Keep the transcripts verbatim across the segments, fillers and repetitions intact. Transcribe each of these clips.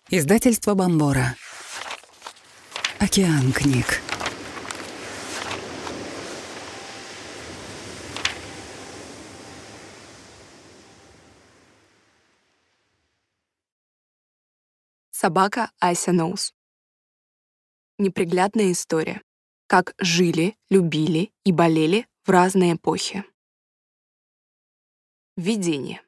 Издательство Бомбора. Океан книг. Собака Ася Ноус. Неприглядная история. Как жили, любили и болели в разные эпохи. Введение.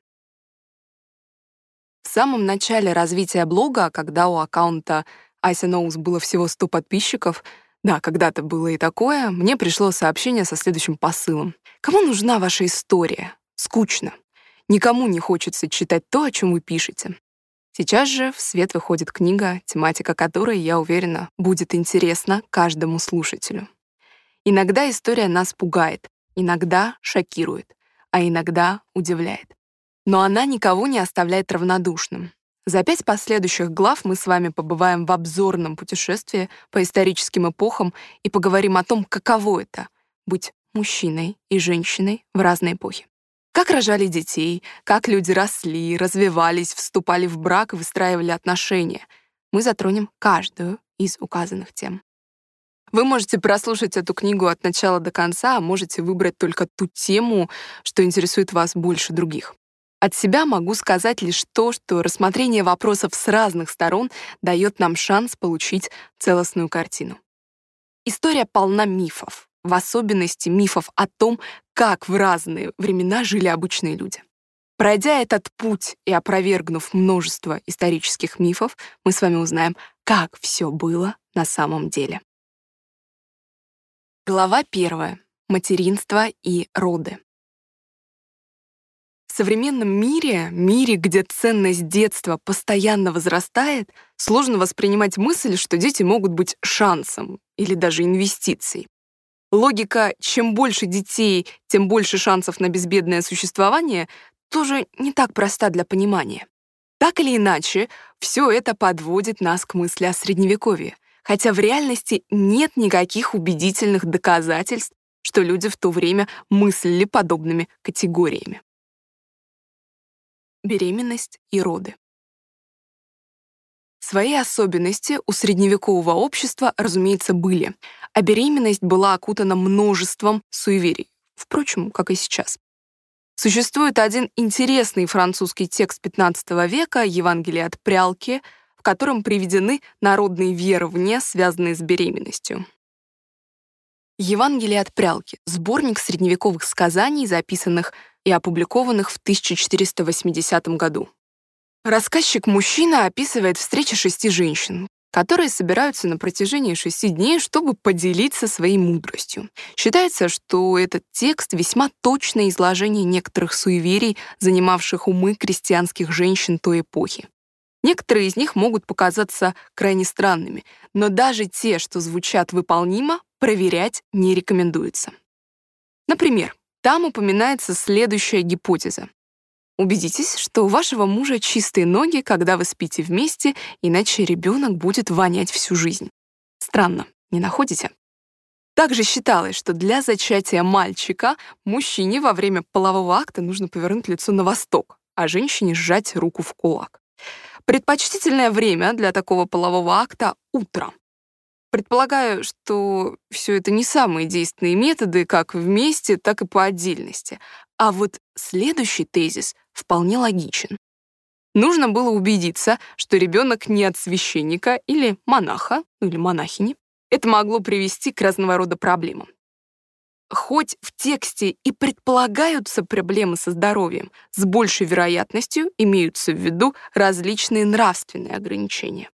В самом начале развития блога, когда у аккаунта Ася Ноус было всего сто подписчиков, да, когда-то было и такое, мне пришло сообщение со следующим посылом. Кому нужна ваша история? Скучно. Никому не хочется читать то, о чем вы пишете. Сейчас же в свет выходит книга, тематика которой, я уверена, будет интересна каждому слушателю. Иногда история нас пугает, иногда шокирует, а иногда удивляет. Но она никого не оставляет равнодушным. За пять последующих глав мы с вами побываем в обзорном путешествии по историческим эпохам и поговорим о том, каково это — быть мужчиной и женщиной в разные эпохи. Как рожали детей, как люди росли, развивались, вступали в брак и выстраивали отношения. Мы затронем каждую из указанных тем. Вы можете прослушать эту книгу от начала до конца, а можете выбрать только ту тему, что интересует вас больше других. От себя могу сказать лишь то, что рассмотрение вопросов с разных сторон дает нам шанс получить целостную картину. История полна мифов, в особенности мифов о том, как в разные времена жили обычные люди. Пройдя этот путь и опровергнув множество исторических мифов, мы с вами узнаем, как все было на самом деле. Глава первая. Материнство и роды. В современном мире, мире, где ценность детства постоянно возрастает, сложно воспринимать мысль, что дети могут быть шансом или даже инвестицией. Логика «чем больше детей, тем больше шансов на безбедное существование» тоже не так проста для понимания. Так или иначе, все это подводит нас к мысли о Средневековье, хотя в реальности нет никаких убедительных доказательств, что люди в то время мыслили подобными категориями. Беременность и роды. Свои особенности у средневекового общества, разумеется, были, а беременность была окутана множеством суеверий, впрочем, как и сейчас. Существует один интересный французский текст пятнадцатого века «Евангелие от прялки», в котором приведены народные верования, связанные с беременностью. «Евангелие от прялки» — сборник средневековых сказаний, записанных и опубликованных в тысяча четыреста восьмидесятом году. Рассказчик-мужчина описывает встречи шести женщин, которые собираются на протяжении шести дней, чтобы поделиться своей мудростью. Считается, что этот текст — весьма точное изложение некоторых суеверий, занимавших умы крестьянских женщин той эпохи. Некоторые из них могут показаться крайне странными, но даже те, что звучат выполнимо, проверять не рекомендуется. Например, там упоминается следующая гипотеза. Убедитесь, что у вашего мужа чистые ноги, когда вы спите вместе, иначе ребенок будет вонять всю жизнь. Странно, не находите? Также считалось, что для зачатия мальчика мужчине во время полового акта нужно повернуть лицо на восток, а женщине сжать руку в кулак. Предпочтительное время для такого полового акта — утро. Предполагаю, что все это не самые действенные методы как вместе, так и по отдельности. А вот следующий тезис вполне логичен. Нужно было убедиться, что ребенок не от священника или монаха, или монахини. Это могло привести к разного рода проблемам. Хоть в тексте и предполагаются проблемы со здоровьем, с большей вероятностью имеются в виду различные нравственные ограничения.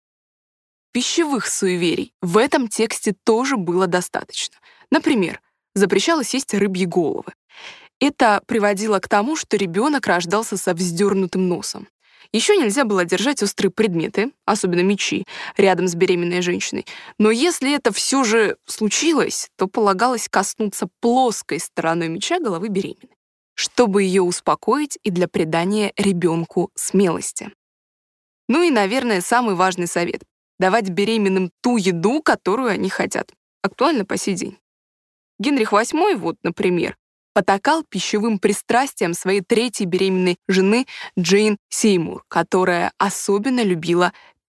Пищевых суеверий в этом тексте тоже было достаточно. Например, запрещалось есть рыбьи головы. Это приводило к тому, что ребенок рождался со вздернутым носом. Еще нельзя было держать острые предметы, особенно мечи, рядом с беременной женщиной. Но если это все же случилось, то полагалось коснуться плоской стороной меча головы беременной, чтобы ее успокоить и для придания ребенку смелости. Ну и, наверное, самый важный совет — давать беременным ту еду, которую они хотят. Актуально по сей день. Генрих восьмой, вот, например, потакал пищевым пристрастием своей третьей беременной жены Джейн Сеймур, которая особенно любила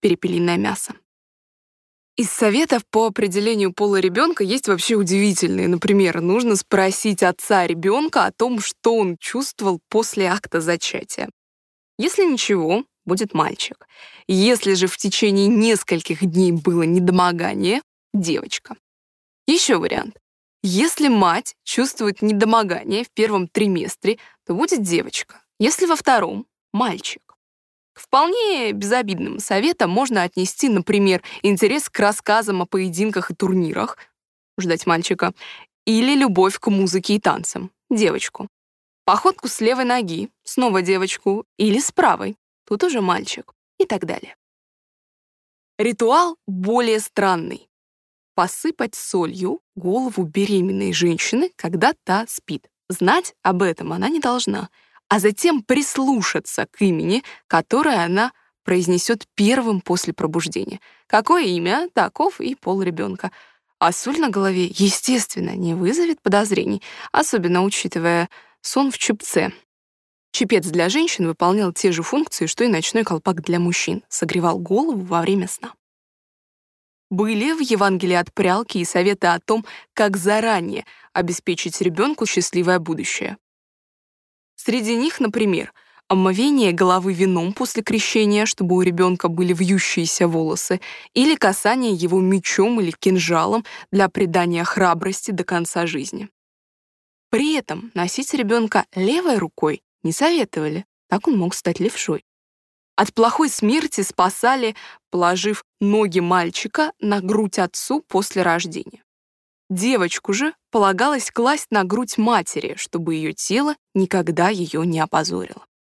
перепелиное мясо. Из советов по определению пола ребенка есть вообще удивительные. Например, нужно спросить отца ребенка о том, что он чувствовал после акта зачатия. Если ничего, будет мальчик. Если же в течение нескольких дней было недомогание — девочка. Еще вариант. Если мать чувствует недомогание в первом триместре, то будет девочка. Если во втором — мальчик. К вполне безобидным советам можно отнести, например, интерес к рассказам о поединках и турнирах, ждать мальчика, или любовь к музыке и танцам, девочку. Походку с левой ноги, снова девочку, или с правой, тут уже мальчик, и так далее. Ритуал более странный. Посыпать солью голову беременной женщины, когда та спит. Знать об этом она не должна, а затем прислушаться к имени, которое она произнесет первым после пробуждения. Какое имя, таков и пол ребенка. А соль на голове, естественно, не вызовет подозрений, особенно учитывая сон в чепце. Чепец для женщин выполнял те же функции, что и ночной колпак для мужчин, согревал голову во время сна. Были в Евангелии от прялки и советы о том, как заранее обеспечить ребенку счастливое будущее. Среди них, например, омовение головы вином после крещения, чтобы у ребенка были вьющиеся волосы, или касание его мечом или кинжалом для придания храбрости до конца жизни. При этом носить ребенка левой рукой не советовали, так он мог стать левшой. От плохой смерти спасали, положив ноги мальчика на грудь отцу после рождения. Девочку же полагалось класть на грудь матери, чтобы ее тело никогда ее не опозорило.